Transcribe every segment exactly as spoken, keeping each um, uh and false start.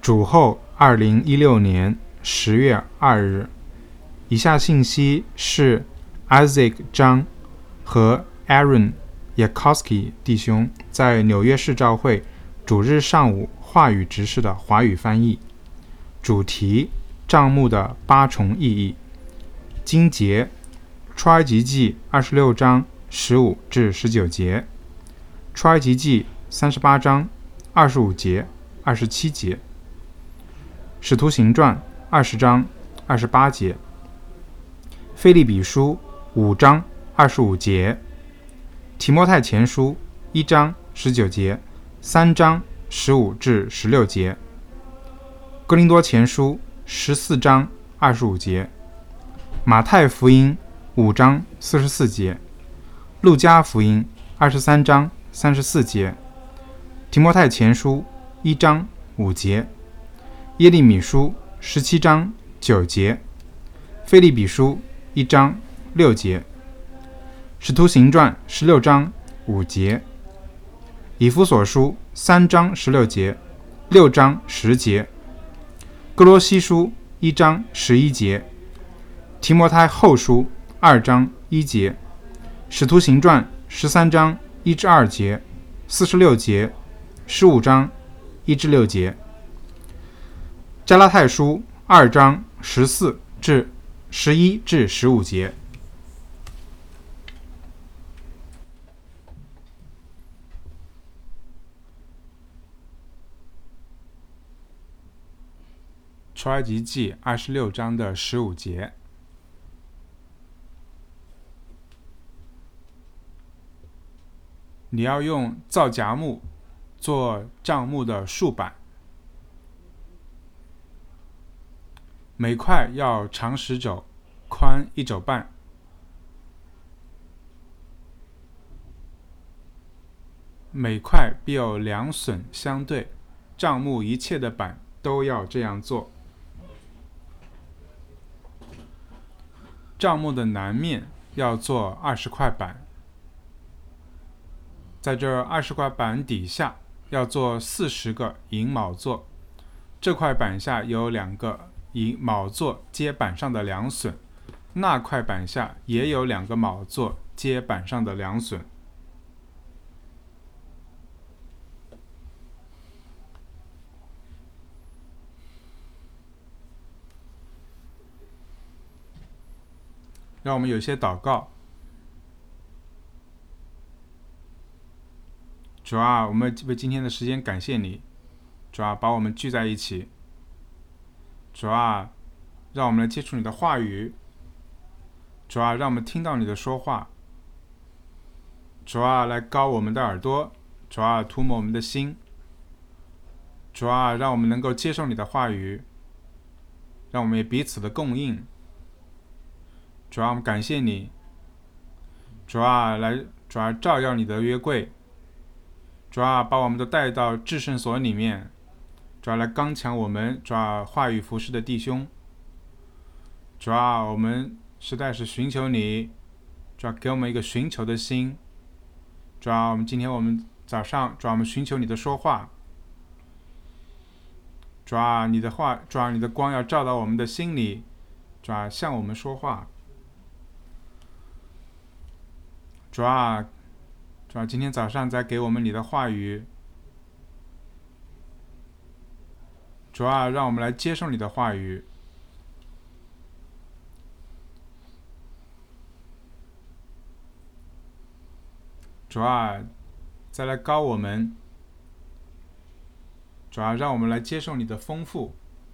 主后二零一六年十月二日，以下信息是 Isaac 张和 Aaron Yakowski 弟兄在纽约市教会主日上午话语执事的华语翻译。主题：帐幕的八重意义。经节：出埃及记二十六章十五至十九节，出埃及记三十八章二十五节、二十七节，使徒行传二十章二十八节，腓立比书五章二十五节，提摩太前书一章十九节，三章十五至十六节，哥林多前书十四章二十五节，马太福音五章四十四节，路加福音二十三章三十四节，提摩太前书一章五节，耶利米书十七章九节，腓立比书一章六节，使徒行传十六章五节，以弗所书三章十六节、六章十节，哥罗西书一章十一节，提摩太后书二章一节，使徒行传十三章一至二节、四十六节、十五章一至六节，加拉太书二章十四至十一至十五节。出埃及记二十六章的十五节，你要用皂荚木做帐幕的竖板，每块要长十肘，宽一肘半。每块必有两榫相对，帐幕一切的板都要这样做。帐幕的南面要做二十块板，在这二十块板底下要做四十个银卯座，这块板下有两个以卯座接板上的两榫，那块板下也有两个卯座接板上的两榫。让我们有些祷告。主啊，我们为今天的时间感谢你。主啊，把我们聚在一起。主啊，让我们来接触你的话语。主啊，让我们听到你的说话。主啊，来膏我们的耳朵。主啊，涂抹我们的心。主啊，让我们能够接受你的话语，让我们也彼此的供应。主啊，我们感谢你。主啊，来，主啊，照耀你的约柜。主啊，把我们都带到至圣所里面。主啊，来刚强我们，主啊，话语服侍的弟兄。主啊，我们实在是寻求你。主啊，给我们一个寻求的心。主啊，我们今天我们早上，主啊，我们寻求你的说话。主啊，你的话，主啊，你的光要照到我们的心里。主啊，向我们说话。主啊，主啊，今天早上再给我们你的话语。主啊，让我们来接受你的话语。主啊，再来膏我们。主啊，让我们来接受你的丰富。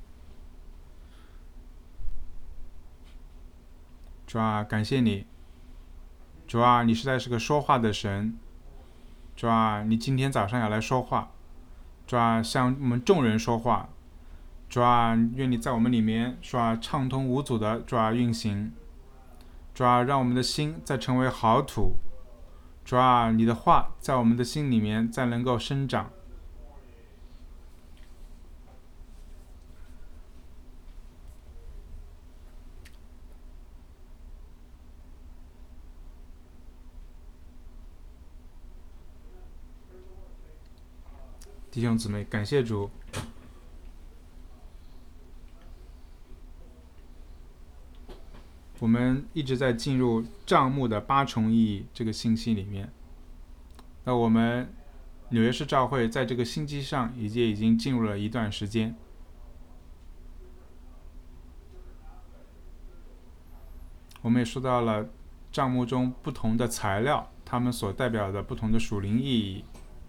主啊，感谢你。主啊，你实在是个说话的神。主啊，你今天早上要来说话。主啊，向我们众人说话。主啊，愿你在我们里面，主啊，畅通无阻的主啊运行。主啊，让我们的心再成为好土。主啊，你的话在我们的心里面再能够生长。弟兄姊妹，感谢主。 我们一直在进入账目的八重意义这个信息里面。那我们纽约市教会在这个信息上已经已经进入了一段时间。我们也说到了账目中不同的材料，它们所代表的不同的属灵意义。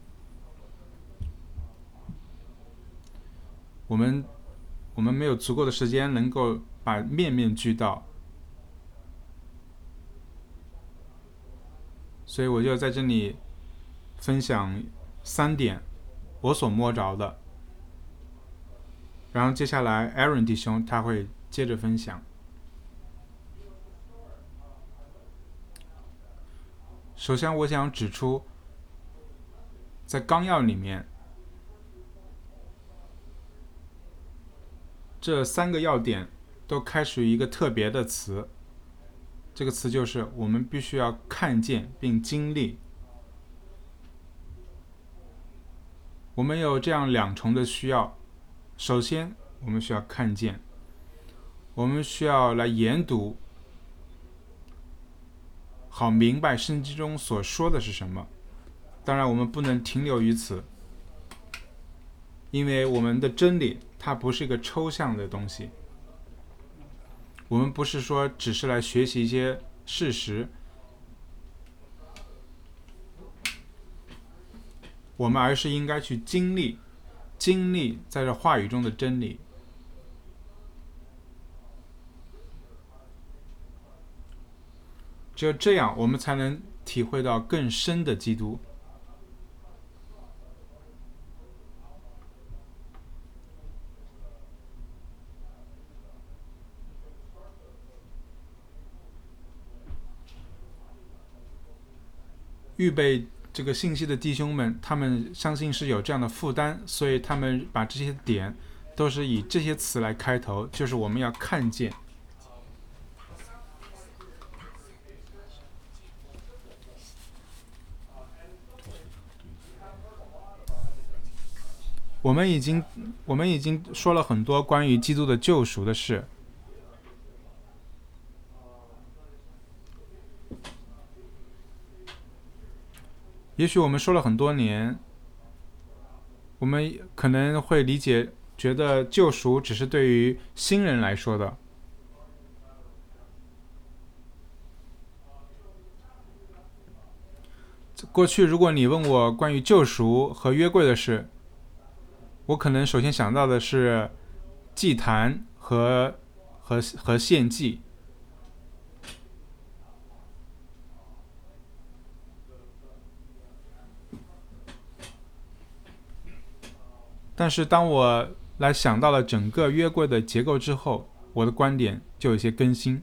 我们我们没有足够的时间能够把面面俱到，所以我就在这里分享三点我所摸着的，然后接下来 Aaron 弟兄他会接着分享。首先我想指出，在纲要里面这三个要点都开始于一个特别的词，这个词就是我们必须要看见并经历。我们有这样两重的需要，首先我们需要看见，我们需要来研读，好明白圣经中所说的是什么。当然我们不能停留于此，因为我们的真理它不是一个抽象的东西，我们不是说只是来学习一些事实，我们而是应该去经历经历在这话语中的真理。只有这样我们才能体会到更深的基督。预备这个信息的弟兄们，他们相信是有这样的负担，所以他们把这些点都是以这些词来开头，就是我们要看见。我们已经我们已经说了很多关于基督的救赎的事，也许我们说了很多年，我们可能会理解觉得救赎只是对于新人来说的。过去如果你问我关于救赎和约柜的事，我可能首先想到的是祭坛和和和献祭。但是当我来想到了整个约柜的结构之后，我的观点就有些更新。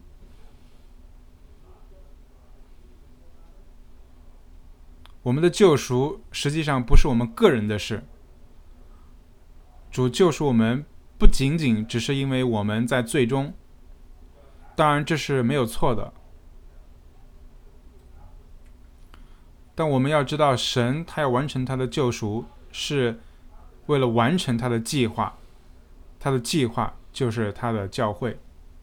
我们的救赎实际上不是我们个人的事，主救赎我们不仅仅只是因为我们在罪中，当然这是没有错的，但我们要知道神他要完成他的救赎是为了完成他的计划，他的计划就是他的教会。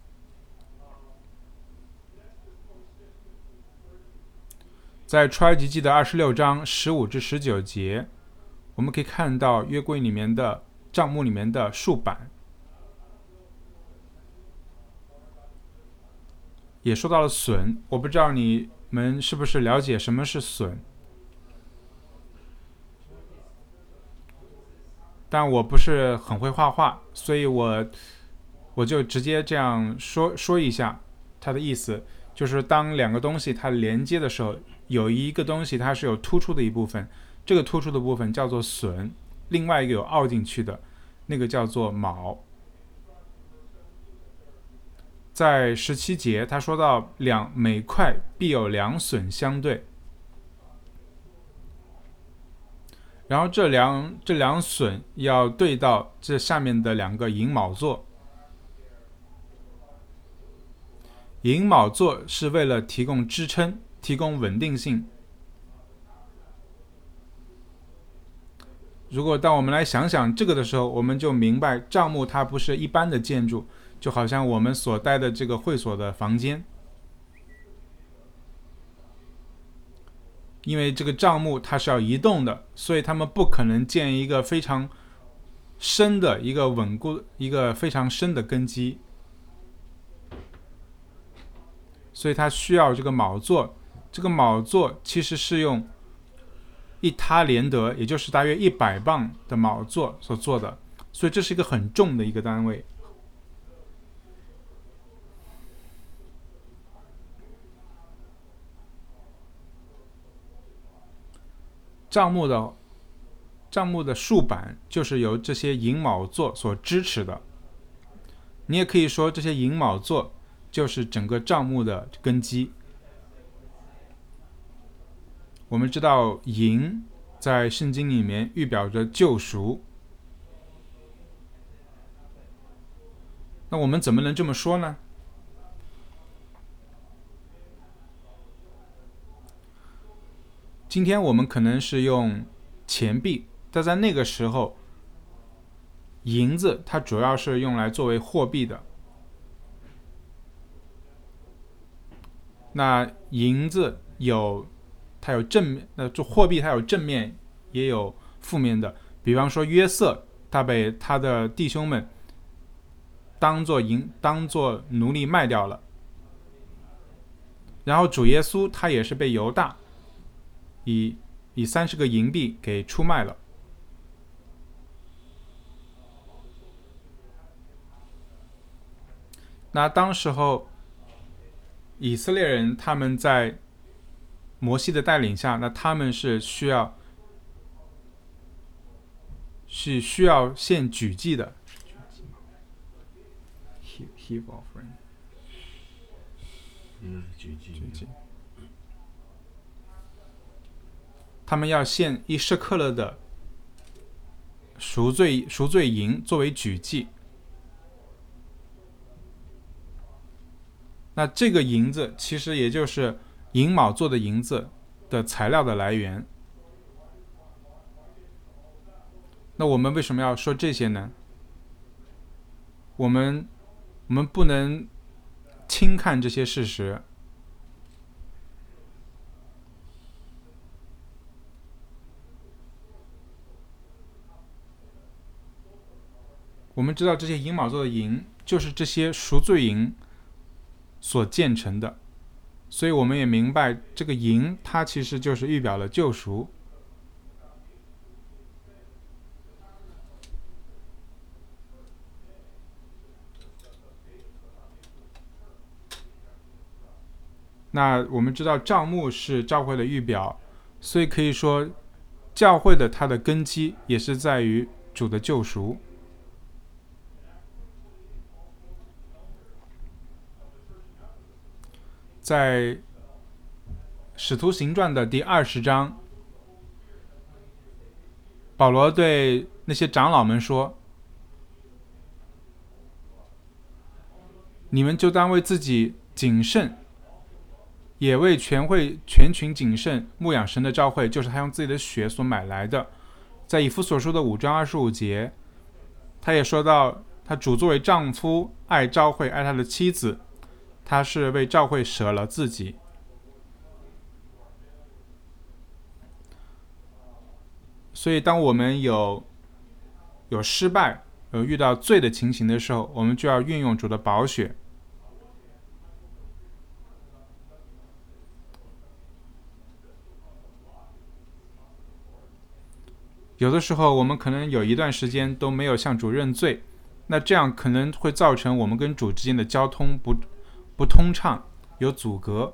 在出埃及记的二十六章十五至十九节，我们可以看到约柜里面的帐幕里面的竖板，也说到了笋。我不知道你们是不是了解什么是笋，但我不是很会画画，所以我我就直接这样说说一下它的意思，就是当两个东西它连接的时候，有一个东西它是有突出的一部分，这个突出的部分叫做笋，另外一个有凹进去的，那个叫做卯。在十七节他说到两每块必有两笋相对，然后这两这两笋要对到这下面的两个寅卯座。寅卯座是为了提供支撑，提供稳定性。如果当我们来想想这个的时候，我们就明白帐幕它不是一般的建筑，就好像我们所待的这个会所的房间， 因为这个帐幕它是要移动的，所以他们不可能建一个非常深的一个稳固一个非常深的根基，所以它需要这个铆座。这个铆座其实是用一他连德，也就是大约一百磅的铆座所做的，所以这是一个很重的一个单位。帐幕的帐幕的竖板就是由这些银铆座所支持的，你也可以说这些银铆座就是整个帐幕的根基。我们知道银在圣经里面预表着救赎，那我们怎么能这么说呢？今天我们可能是用钱币，但在那个时候银子它主要是用来作为货币的。那银子有它有正面，那就货币它有正面也有负面的。比方说约瑟，他被他的弟兄们当作银当作奴隶卖掉了，然后主耶稣他也是被犹大以以三十个银币给出卖了。那当时候以色列人他们在摩西的带领下，那他们是需要是需要献举祭的 heave offering， 嗯，举祭， 他们要献一舍克勒的赎罪赎罪银作为举祭。那这个银子其实也就是银铆做的银子的材料的来源。那我们为什么要说这些呢？我们我们不能轻看这些事实。我们知道这些银铆做的银就是这些赎罪银所建成的，所以我们也明白这个银它其实就是预表了救赎。那我们知道帐幕是教会的预表，所以可以说教会的它的根基也是在于主的救赎。在使徒行传的第二十章，保罗对那些长老们说，你们就当为自己谨慎，也为全会全群谨慎牧养神的召会，就是他用自己的血所买来的。在以弗所书的五章二十五节，他也说到，他主作为丈夫爱召会爱他的妻子，他是为召会舍了自己。所以当我们有有失败有遇到罪的情形的时候，我们就要运用主的宝血。有的时候我们可能有一段时间都没有向主认罪，那这样可能会造成我们跟主之间的交通不不通畅，有阻隔。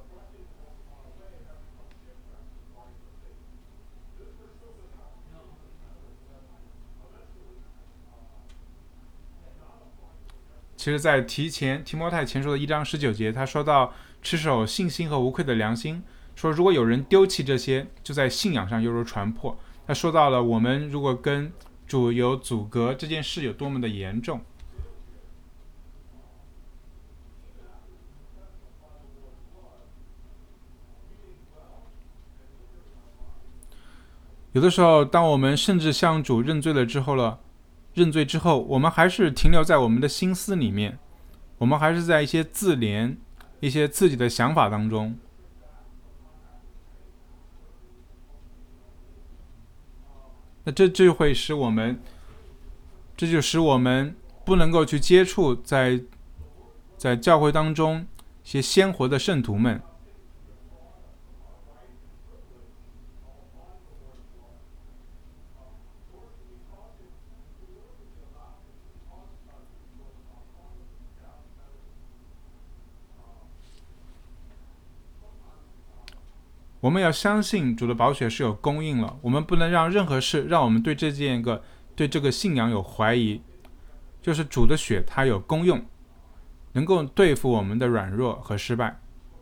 其实在提前提摩太前书的一章十九节，他说到持守信心和无愧的良心，说如果有人丢弃这些，就在信仰上犹如船破。他说到了我们如果跟主有阻隔，这件事有多么的严重。有的时候当我们甚至向主认罪了之后了认罪之后，我们还是停留在我们的心思里面，我们还是在一些自怜一些自己的想法当中。 那这就会使我们，这就使我们不能够去接触在在教会当中一些鲜活的圣徒们。我们要相信主的宝血是有供应了，我们不能让任何事让我们对这件个对这个信仰有怀疑。就是主的血它有功用，能够对付我们的软弱和失败。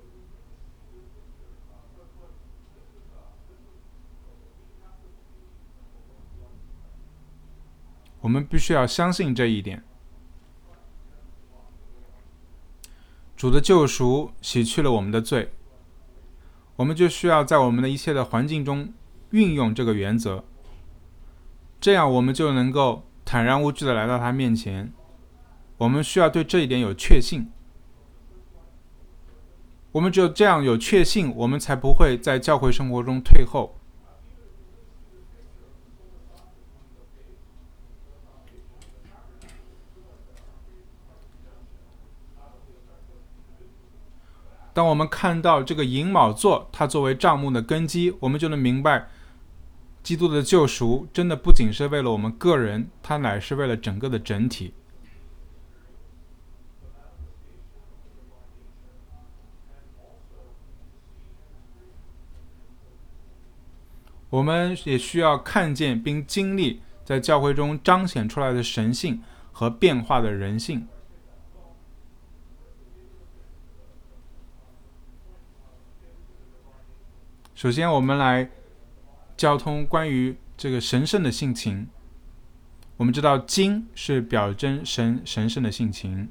我们必须要相信这一点。主的救赎洗去了我们的罪，我们就需要在我们的一切的环境中运用这个原则，这样我们就能够坦然无惧地来到他面前。我们需要对这一点有确信，我们只有这样有确信，我们才不会在教会生活中退后。当我们看到这个寅卯座它作为帐幕的根基，我们就能明白基督的救赎真的不仅是为了我们个人，它乃是为了整个的整体。我们也需要看见并经历在教会中彰显出来的神性和变化的人性。首先我们来交通关于这个神圣的性情。我们知道金是表征神神圣的性情。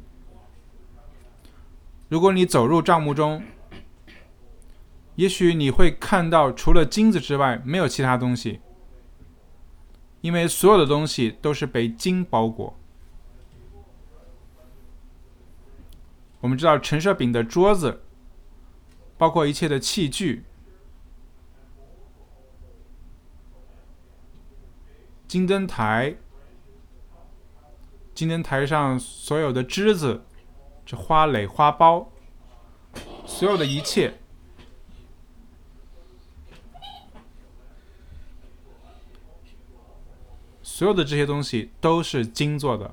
如果你走入帐幕中，也许你会看到除了金子之外没有其他东西，因为所有的东西都是被金包裹。我们知道陈设饼的桌子，包括一切的器具，金灯台，金灯台上所有的枝子，这花蕾花苞，所有的一切，所有的这些东西都是金做的。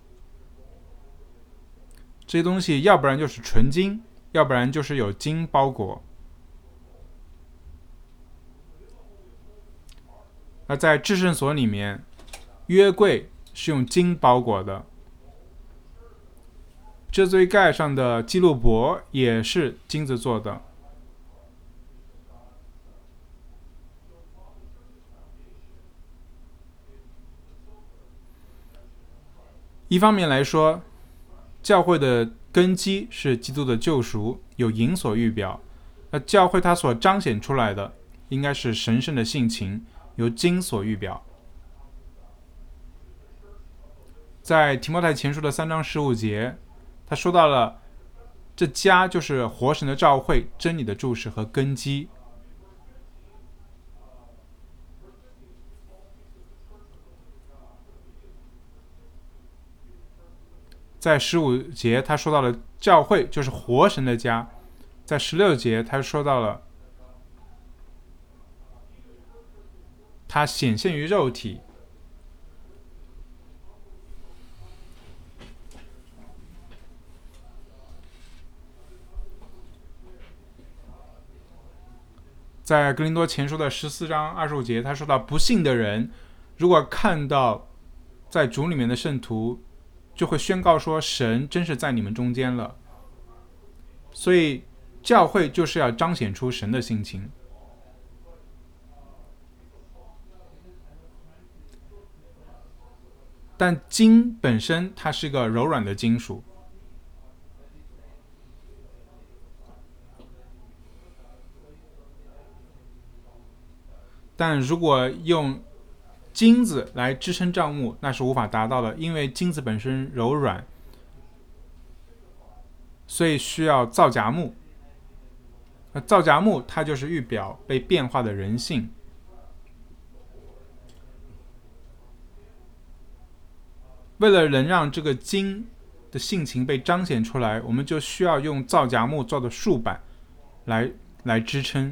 这些东西要不然就是纯金，要不然就是有金包裹。而在至圣所里面，约柜是用金包裹的，这罪盖上的基路伯也是金子做的。一方面来说，教会的根基是基督的救赎，有银所预表，而教会它所彰显出来的应该是神圣的性情，由金所预表。在提摩太前书的三章十五节，他说到了这家就是活神的召会，真理的注释和根基。在十五节他说到了教会就是活神的家，在十六节他说到了他显现于肉体。在哥林多前书的十四章二十五节他说到，不信的人如果看到在主里面的圣徒，就会宣告说神真是在你们中间了。所以教会就是要彰显出神的性情。但金本身它是个柔软的金属，但如果用金子来支撑帐幕，那是无法达到的，因为金子本身柔软，所以需要造荚木。造荚木它就是预表被变化的人性。 为了能让这个金的性情被彰显出来，我们就需要用皂荚木做的竖板来来支撑。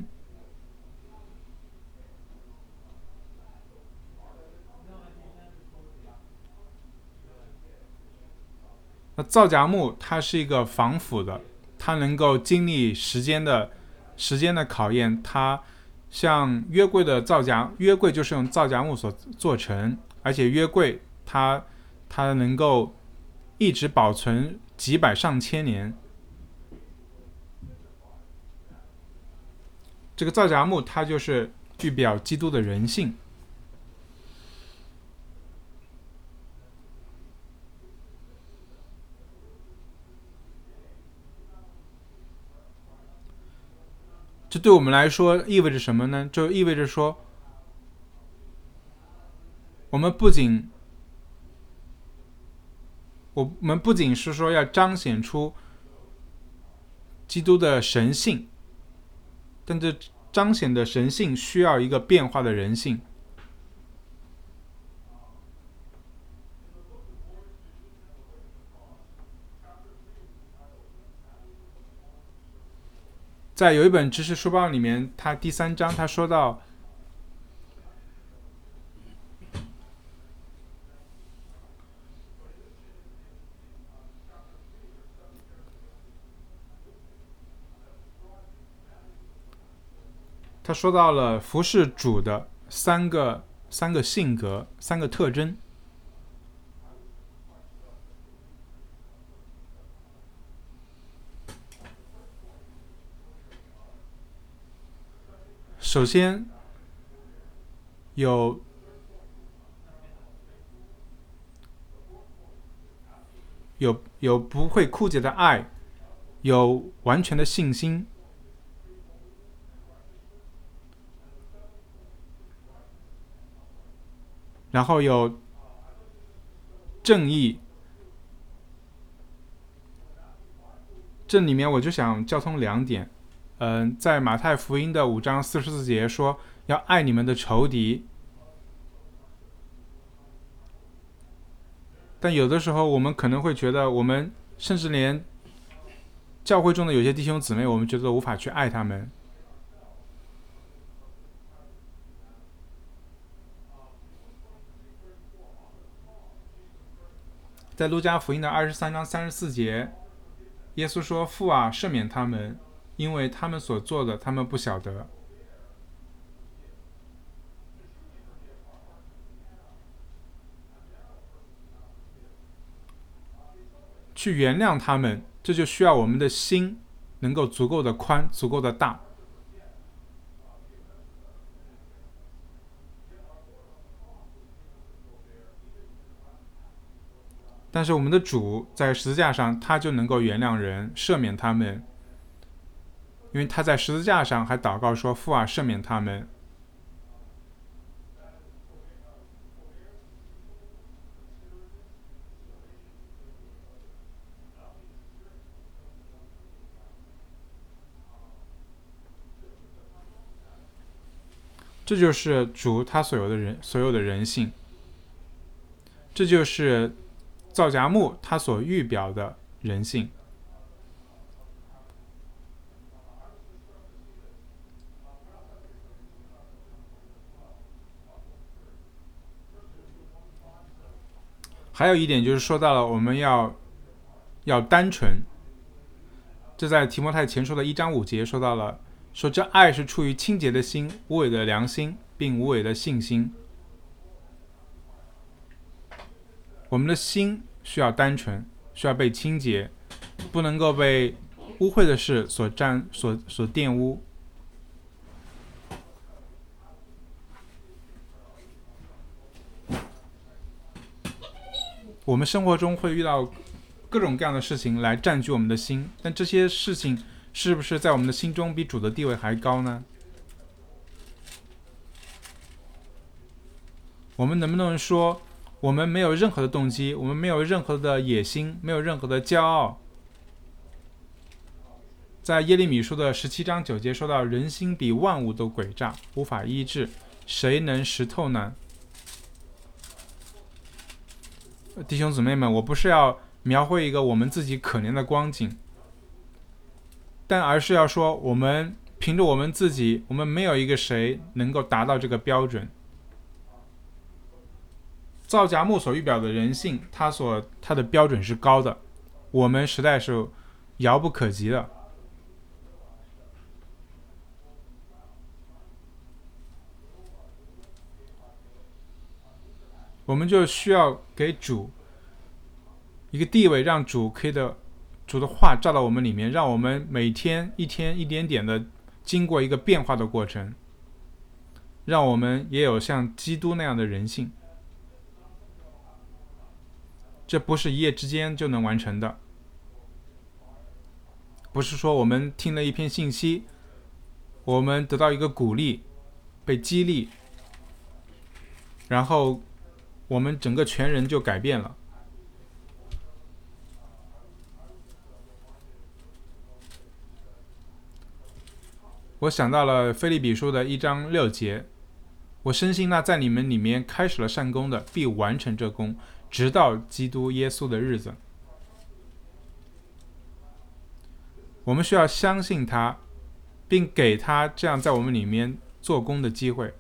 那皂荚木它是一个防腐的，它能够经历时间的时间的考验。它像约柜的皂荚，约柜就是用皂荚木所做成，而且约柜它它能够一直保存几百上千年。这个皂荚木它就是预表基督的人性。这对我们来说意味着什么呢？就意味着说，我们不仅我们不仅是说要彰显出基督的神性，但这彰显的神性需要一个变化的人性。在有一本知识书报里面，它第三章他说到，他说到了服侍主的三个三个性格，三个特征。首先有有有不会枯竭的爱，有完全的信心，然后有正义。这里面我就想交通两点。嗯、呃，在马太福音的五章四十四节说要爱你们的仇敌，但有的时候我们可能会觉得，我们甚至连教会中的有些弟兄姊妹，我们觉得无法去爱他们。在路加福音的二十三章三十四节，耶稣说：“父啊，赦免他们，因为他们所做的，他们不晓得。”去原谅他们，这就需要我们的心能够足够的宽，足够的大。但是我们的主在十字架上，他就能够原谅人，赦免他们，因为他在十字架上还祷告说：“父啊，赦免他们。”这就是主他所有的人所有的人性，这就是皂荚木他所预表的人性。还有一点就是说到了我们要要单纯，这在提摩太前书的一章五节说到了，说这爱是出于清洁的心、无伪的良心，并无伪的信心。我们的心需要单纯，需要被清洁，不能够被污秽的事所沾、所所玷污。我们生活中会遇到各种各样的事情来占据我们的心，但这些事情是不是在我们的心中比主的地位还高呢？我们能不能说我们没有任何的动机，我们没有任何的野心，没有任何的骄傲？在耶利米书的十七章九节说到，人心比万物都诡诈，无法医治，谁能识透呢？ 弟兄姊妹们，我不是要描绘一个我们自己可怜的光景，但而是要说，我们凭着我们自己，我们没有一个谁能够达到这个标准。造夹木所预表的人性，它所它的标准是高的，我们实在是遥不可及的。我们就需要给主一个地位，让主可以的主的话照到我们里面，让我们每天一天一点点的经过一个变化的过程，让我们也有像基督那样的人性。这不是一夜之间就能完成的，不是说我们听了一篇信息，我们得到一个鼓励，被激励，然后我们整个全人就改变了。我想到了腓立比书的一章六节，我深信那在你们里面开始了善功的，必完成这功，直到基督耶稣的日子。我们需要相信他，并给他这样在我们里面做工的机会。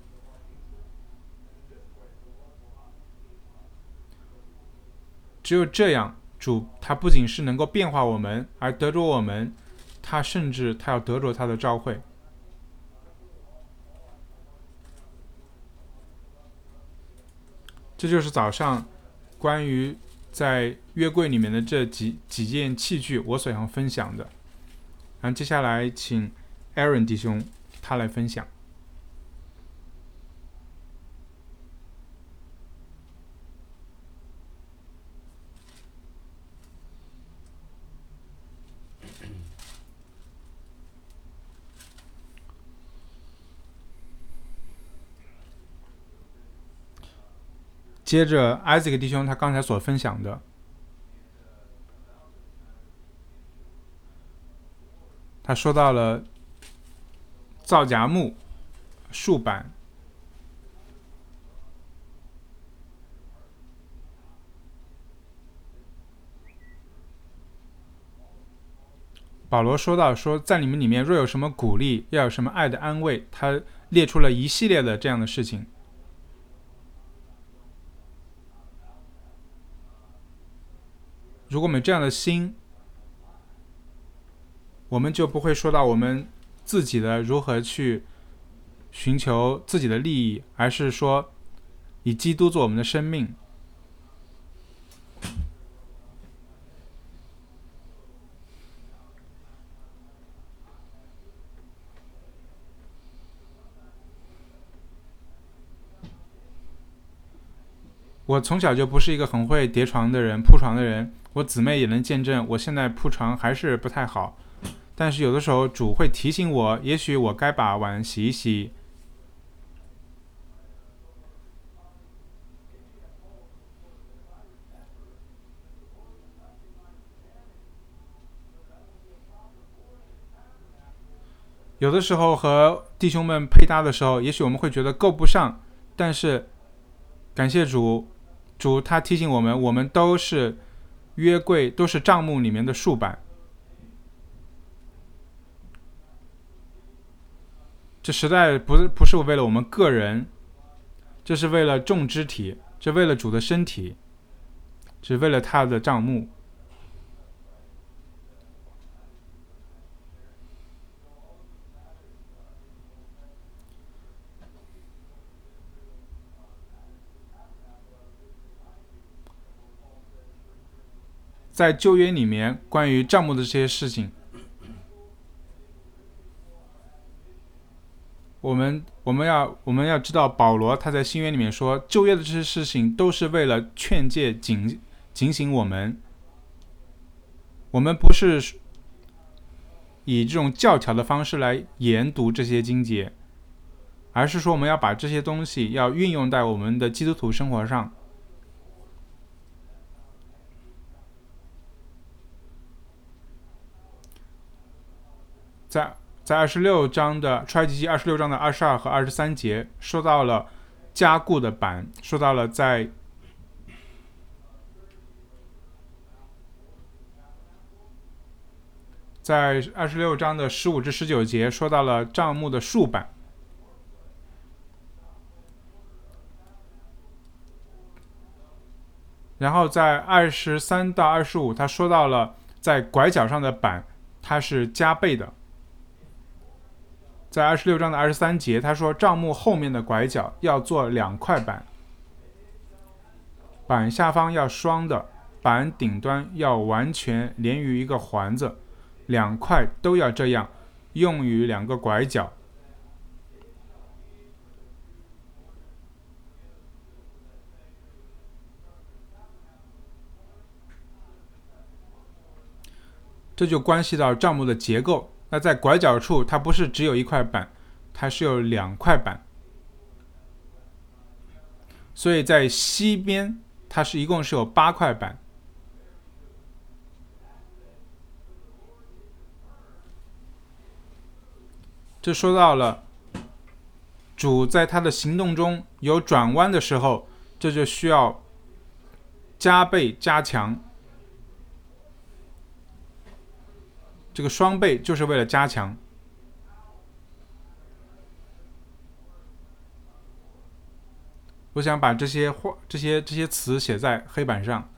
只有这样，主他不仅是能够变化我们，而得着我们，他甚至他要得着他的召会。这就是早上关于在约柜里面的这几几件器具我所想分享的。然后接下来请 Aaron 弟兄他来分享。接着 Isaac 弟兄他刚才所分享的，他说到了皂荚木、树板，保罗说到说，在你们里面若有什么鼓励，要有什么爱的安慰，他列出了一系列的这样的事情。如果我们有这样的心，我们就不会说到我们自己的如何去寻求自己的利益，而是说以基督做我们的生命。我从小就不是一个很会叠床的人、铺床的人，我姊妹也能见证，我现在铺床还是不太好。但是有的时候主会提醒我，也许我该把碗洗一洗。有的时候和弟兄们配搭的时候，也许我们会觉得够不上，但是感谢主，主他提醒我们，我们都是约柜，都是帐幕里面的树板。这实在不是不是为了我们个人，这是为了众肢体，这为了主的身体，这是为了他的帐幕。在旧约里面关于帐幕的这些事情，我们我们要我们要知道，保罗他在新约里面说，旧约的这些事情都是为了劝诫警警醒我们。我们不是以这种教条的方式来研读这些经节，而是说我们要把这些东西要运用在我们的基督徒生活上。在在二十六章的出埃及记二十六章的二十二和二十三节，说到了加固的板，说到了在在二十六章的十五至十九节说到了帐幕的竖板，然后在二十三到二十五，他说到了在拐角上的板，它是加倍的。在二十六章的二十三节，他说帐幕后面的拐角要做两块板，板下方要双的，板顶端要完全连于一个环子，两块都要这样，用于两个拐角。这就关系到帐幕的结构。那在拐角处，它不是只有一块板，它是有两块板。所以在西边，它是一共是有八块板。这说到了主在他的行动中有转弯的时候，这就需要加倍加强。这个双倍就是为了加强。我想把这些话、这些这些词写在黑板上。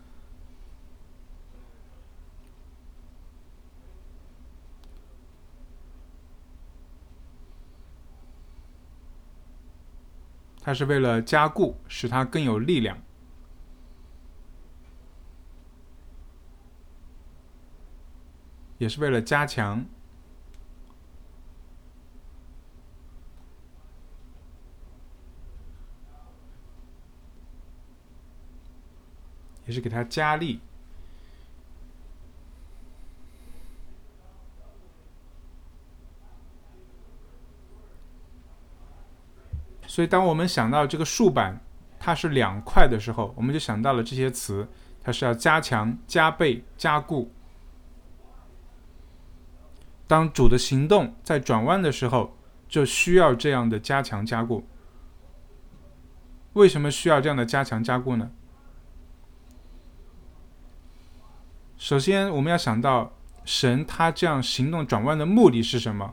它是为了加固，使它更有力量。也是为了加强，也是给它加力。所以当我们想到这个竖板它是两块的时候，我们就想到了这些词，它是要加强、加倍、加固。当主的行动在转弯的时候，就需要这样的加强加固。为什么需要这样的加强加固呢？首先我们要想到神他这样行动转弯的目的是什么？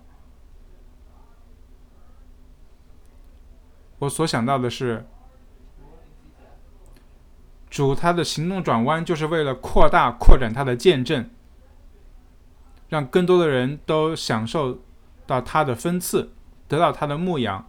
我所想到的是，主他的行动转弯就是为了扩大扩展他的见证，让更多的人都享受到他的分赐，得到他的牧养。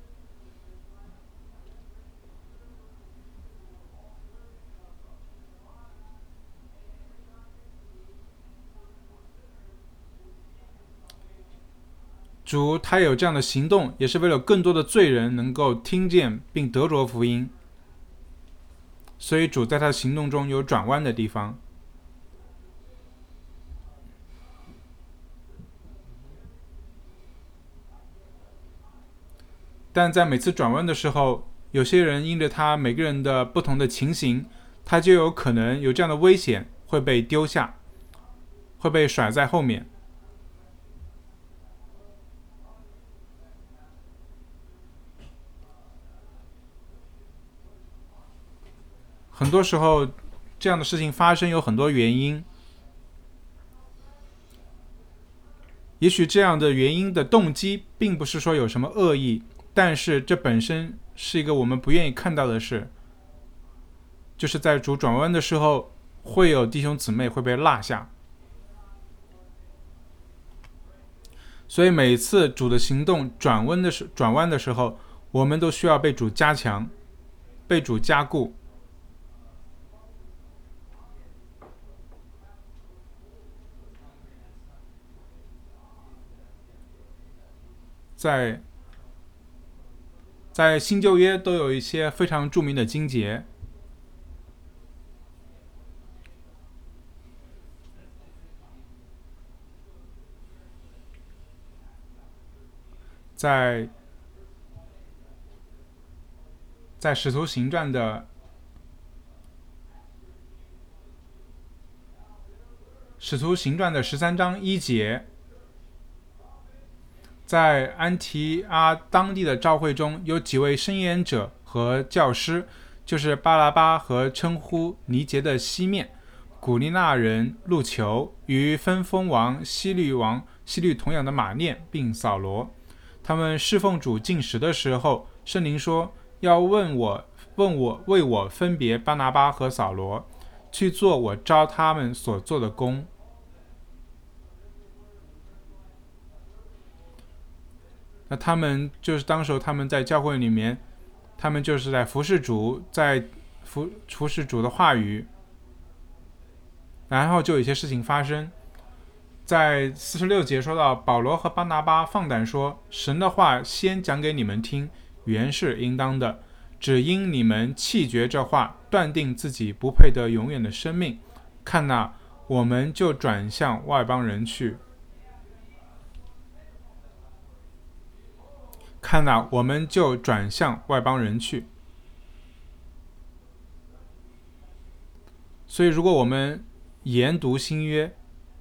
主他有这样的行动，也是为了更多的罪人能够听见并得着福音。所以主在他的行动中有转弯的地方。但在每次转弯的时候，有些人因着他每个人的不同的情形，他就有可能有这样的危险会被丢下，会被甩在后面。很多时候这样的事情发生有很多原因，也许这样的原因的动机并不是说有什么恶意，但是这本身是一个我们不愿意看到的事，就是在主转弯的时候，会有弟兄姊妹会被落下。所以每次主的行动转弯的时转弯的时候，我们都需要被主加强，被主加固。在在新旧约都有一些非常著名的经节，在在使徒行传的使徒行传的十三章一节，在安提阿当地的教会中，有几位申言者和教师，就是巴拉巴和称呼尼结的西面， 古利纳人路求与分封王西律王西律同养的马念并扫罗。他们侍奉主进食的时候，圣灵说要问我问我为我分别巴拿巴和扫罗，去做我召他们所做的工。那他们就是当时候他们在教会里面，他们就是在服侍主，在服服侍主的话语。然后就有一些事情发生，在四十六节说到，保罗和巴拿巴放胆说，神的话先讲给你们听，原是应当的，只因你们弃绝这话，断定自己不配得永远的生命，看哪，我们就转向外邦人去。看哪，我们就转向外邦人去。所以如果我们研读新约，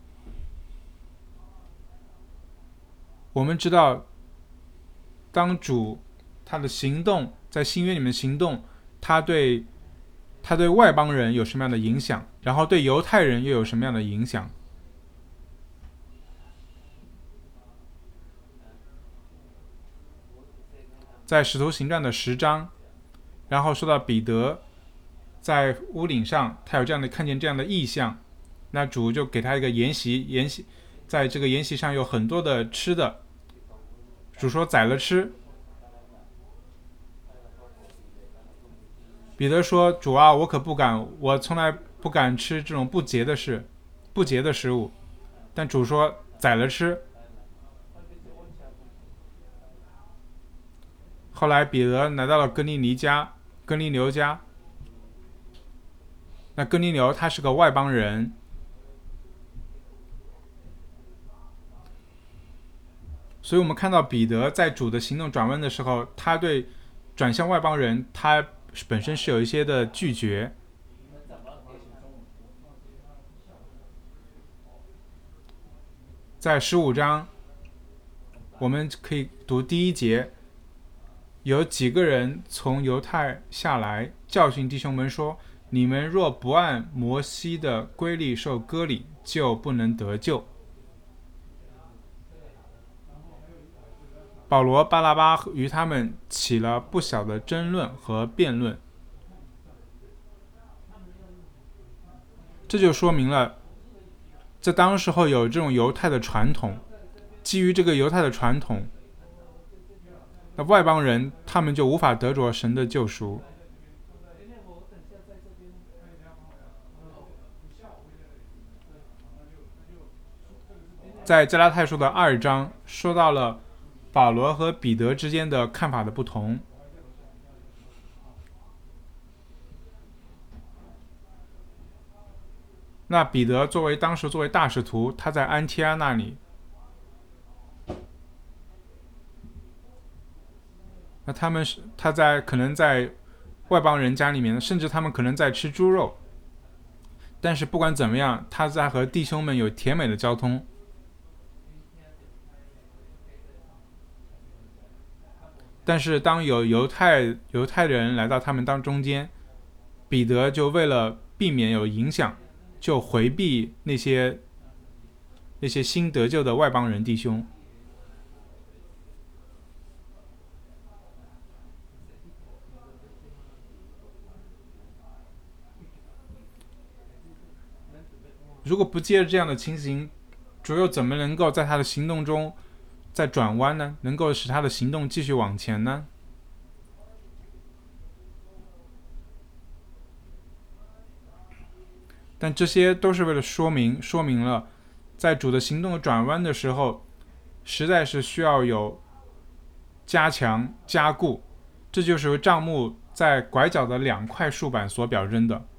我们知道当主他的行动在新约里面行动，他对他对外邦人有什么样的影响，然后对犹太人又有什么样的影响。在使徒行传的十章，然后说到彼得在屋顶上，他有这样的看见这样的异象，那主就给他一个筵席，筵席在这个筵席上有很多的吃的，主说宰了吃。彼得说，主啊，我可不敢，我从来不敢吃这种不洁的事不洁的食物，但主说宰了吃。后来彼得来到了哥尼尼家哥尼流家，那哥尼流他是个外邦人，所以我们看到彼得在主的行动转弯的时候，他对转向外邦人他本身是有一些的拒绝。在十五章我们可以读第一节，有几个人从犹太下来，教训弟兄们说，你们若不按摩西的规律受割礼，就不能得救。保罗、巴拿巴与他们起了不小的争论和辩论，这就说明了在当时候有这种犹太的传统，基于这个犹太的传统，那外邦人他们就无法得着神的救赎。在加拉太书的二章说到了保罗和彼得之间的看法的不同。那彼得作为当时作为大使徒，他在安提阿那里，那他们是他在可能在外邦人家里面，甚至他们可能在吃猪肉，但是不管怎么样，他在和弟兄们有甜美的交通。但是当有犹太犹太人来到他们当中间，彼得就为了避免有影响，就回避那些那些新得救的外邦人弟兄。如果不借着这样的情形，主又怎么能够在他的行动中再转弯呢？能够使他的行动继续往前呢？但这些都是为了说明说明了在主的行动转弯的时候，实在是需要有加强加固，这就是由帐幕在拐角的两块竖板所表征的。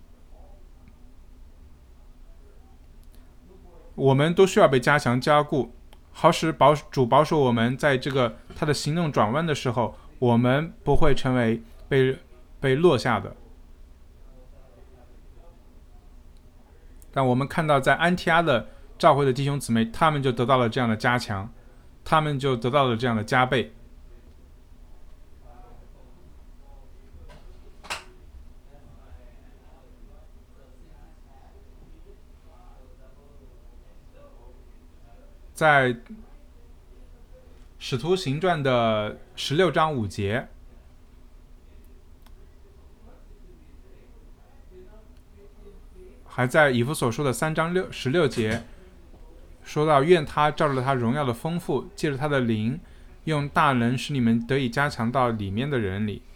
我们都需要被加强加固，好使保主保守我们在这个他的行动转弯的时候，我们不会成为被被落下的。但我们看到在安提阿的教会的弟兄姊妹，他们就得到了这样的加强，他们就得到了这样的加倍。 在使徒行传的十六章五节，还在以弗所书的三章六十六节说到，愿他照着他荣耀的丰富，借着他的灵，用大能使你们得以加强到里面的人里。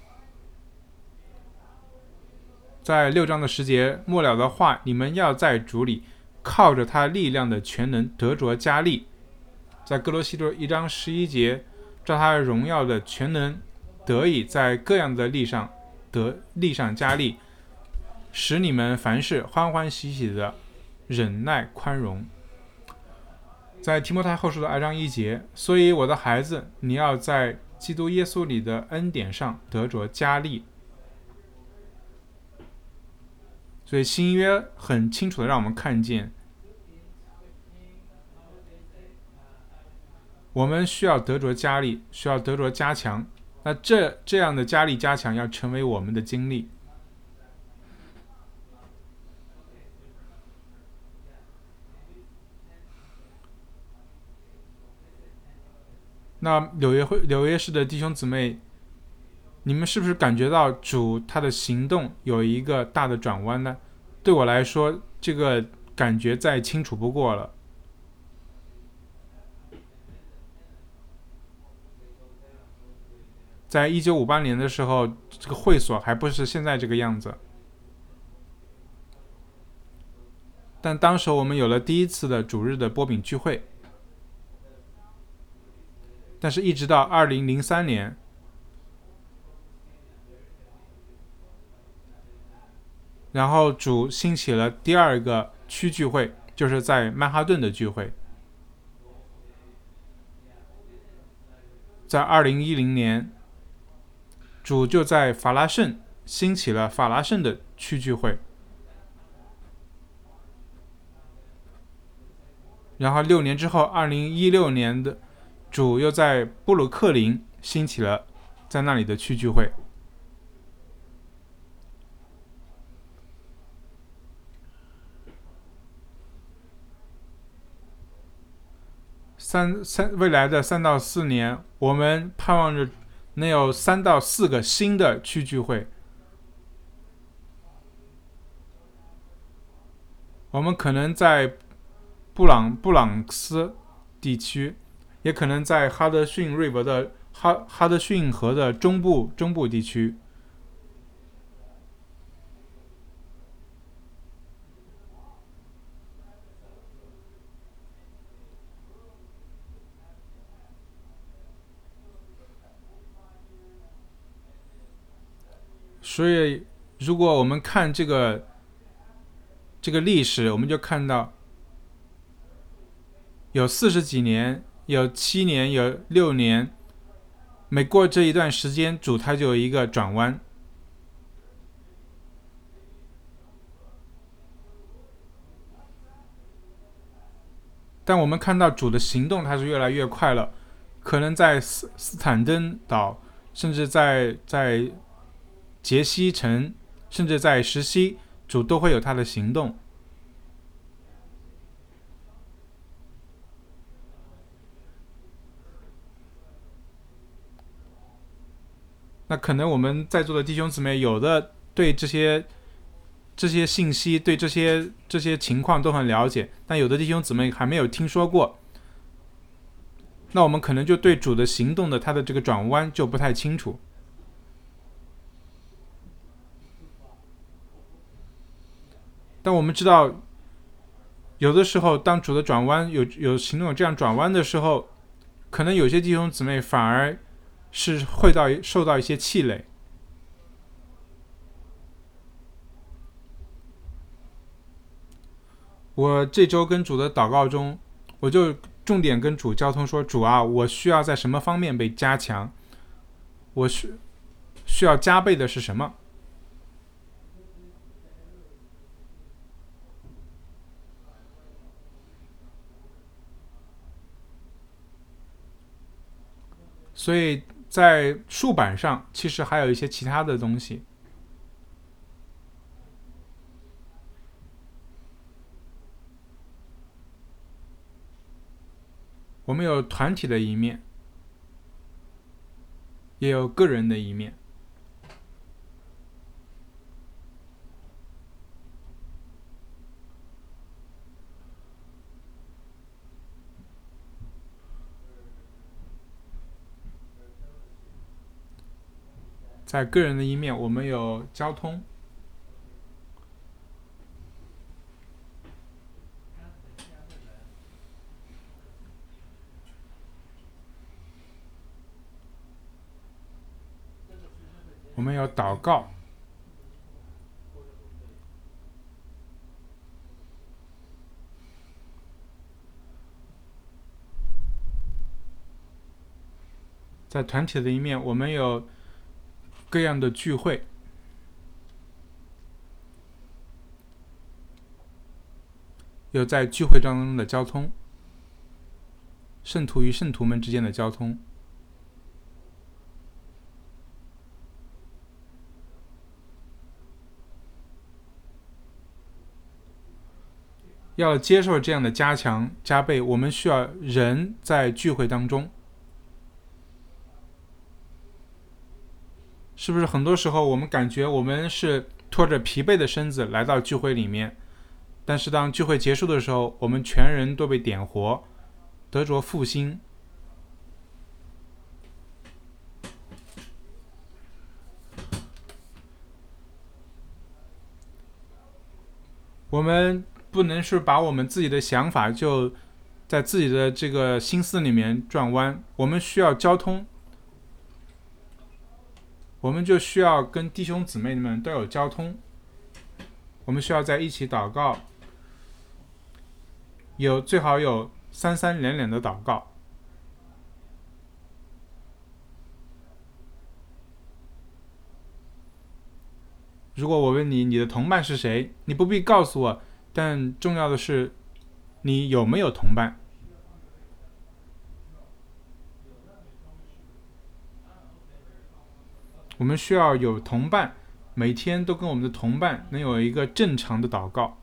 在六章的十节末了的话，你们要在主里靠着他力量的全能得着加力。在哥罗西书一章十一节，照他荣耀的全能得以在各样的力上得力上加力，使你们凡事欢欢喜喜的忍耐宽容。在提摩太后书的二章一节，所以我的孩子，你要在基督耶稣里的恩典上得着加力。所以新约很清楚的让我们看见，我们需要得着加力，需要得着加强。那这这样的加力加强要成为我们的经历。那纽约会纽约市的弟兄姊妹，你们是不是感觉到主他的行动有一个大的转弯呢？对我来说，这个感觉再清楚不过了。在一九五八年的时候，这个会所还不是现在这个样子，但当时我们有了第一次的主日的波饼聚会。但是一直到二零零三年，然后主兴起了第二个区聚会，就是在曼哈顿的聚会。在二零一零年，主就在法拉盛兴起了法拉盛的区聚会。然后六年之后，二零一六年的主又在布鲁克林兴起了在那里的区聚会。三三未来的三到四年，我们盼望着能有三到四个新的区聚会。我们可能在布朗布朗斯地区，也可能在哈德逊瑞伯的哈哈德逊河的中部中部地区。所以，如果我们看这个这个历史，我们就看到有四十几年，有七年，有六年，每过这一段时间，主他就有一个转弯。但我们看到主的行动，它是越来越快了。可能在斯斯坦登岛，甚至在在杰西城，甚至在石溪，主都会有他的行动。那可能我们在座的弟兄姊妹，有的对这些这些信息，对这些这些情况都很了解，但有的弟兄姊妹还没有听说过。那我们可能就对主的行动的他的这个转弯就不太清楚。但我们知道，有的时候当主的转弯有有行动有这样转弯的时候，可能有些弟兄姊妹反而是会到受到一些气馁。我这周跟主的祷告中，我就重点跟主交通说，主啊，我需要在什么方面被加强，我需需要加倍的是什么。所以在竖板上其实还有一些其他的东西。 我们有团体的一面，也有个人的一面。在个人的一面，我们有交通。我们有祷告。在团体的一面，我们有各样的聚会，有在聚会当中的交通，圣徒与圣徒们之间的交通。要接受这样的加强加倍，我们需要人在聚会当中。是不是很多时候我们感觉我们是拖着疲惫的身子来到聚会里面，但是当聚会结束的时候，我们全人都被点活，得着复兴。我们不能是把我们自己的想法就在自己的这个心思里面转弯，我们需要交通，我们就需要跟弟兄姊妹们都有交通，我们需要在一起祷告，有最好有三三两两的祷告。如果我问你你的同伴是谁，你不必告诉我，但重要的是你有没有同伴。我们需要有同伴，每天都跟我们的同伴能有一个正常的祷告。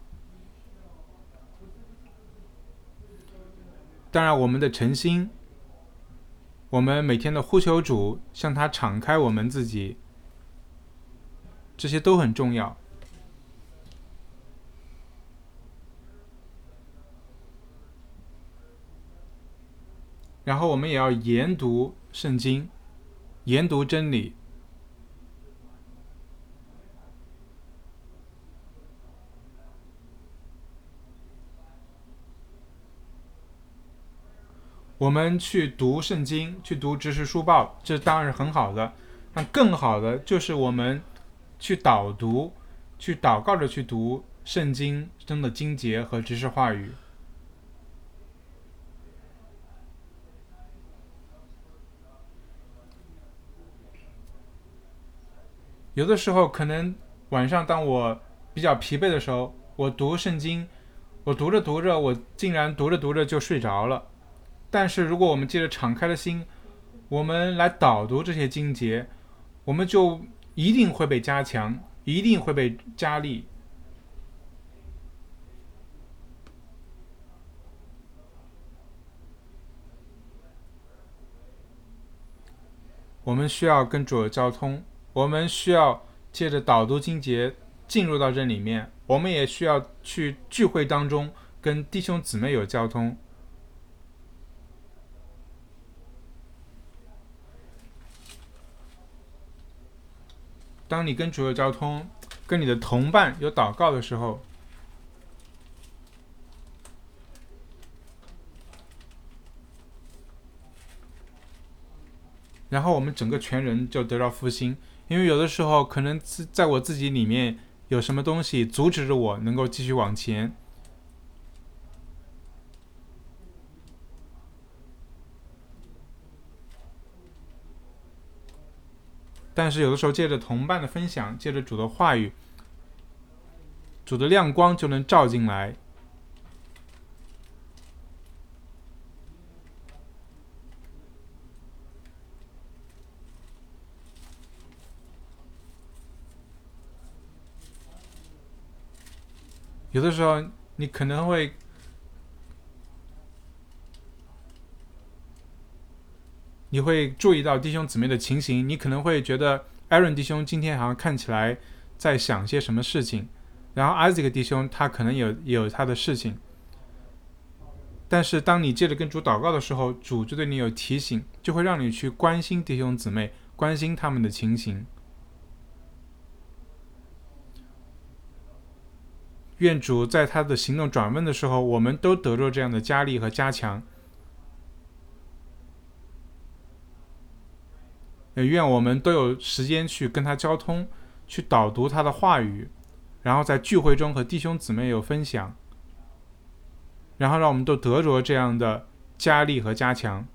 当然我们的诚心，我们每天的呼求主，向他敞开我们自己，这些都很重要。然后我们也要研读圣经，研读真理。我们去读圣经，去读知识书报，这当然是很好的。但更好的就是我们去导读，去祷告着去读圣经中的经节和知识话语。有的时候可能晚上当我比较疲惫的时候，我读圣经，我读着读着，我竟然读着读着就睡着了。但是如果我们借着敞开的心，我们来导读这些经节，我们就一定会被加强，一定会被加力。我们需要跟主有交通，我们需要借着导读经节进入到这里面，我们也需要去聚会当中跟弟兄姊妹有交通。当你跟主有交通，跟你的同伴有祷告的时候，然后我们整个全人就得到复兴。因为有的时候可能在我自己里面有什么东西阻止着我能够继续往前，但是有的时候借着同伴的分享，借着主的话语，主的亮光就能照进来。有的时候你可能会你会注意到弟兄姊妹的情形，你可能会觉得 Aaron 弟兄今天好像看起来在想些什么事情，然后 Isaac 弟兄他可能有也有他的事情，但是当你接着跟主祷告的时候，主就对你有提醒，就会让你去关心弟兄姊妹，关心他们的情形。愿主在他的行动转问的时候，我们都得着这样的加力和加强。也愿我们都有时间去跟他交通，去导读他的话语，然后在聚会中和弟兄姊妹有分享，然后让我们都得着这样的加力和加强。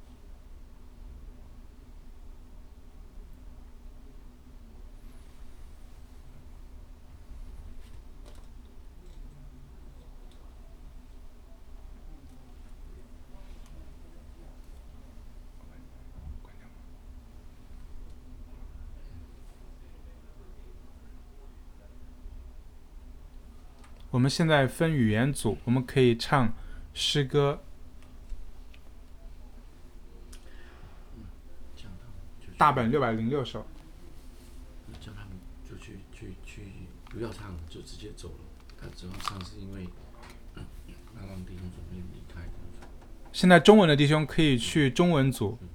我们现在分语言组，我们可以唱诗歌。大本六百零六首。 叫他们就去去去，不要唱，就直接走了。他只要唱是因为要让弟兄姊妹离开。 现在中文的弟兄可以去中文组。嗯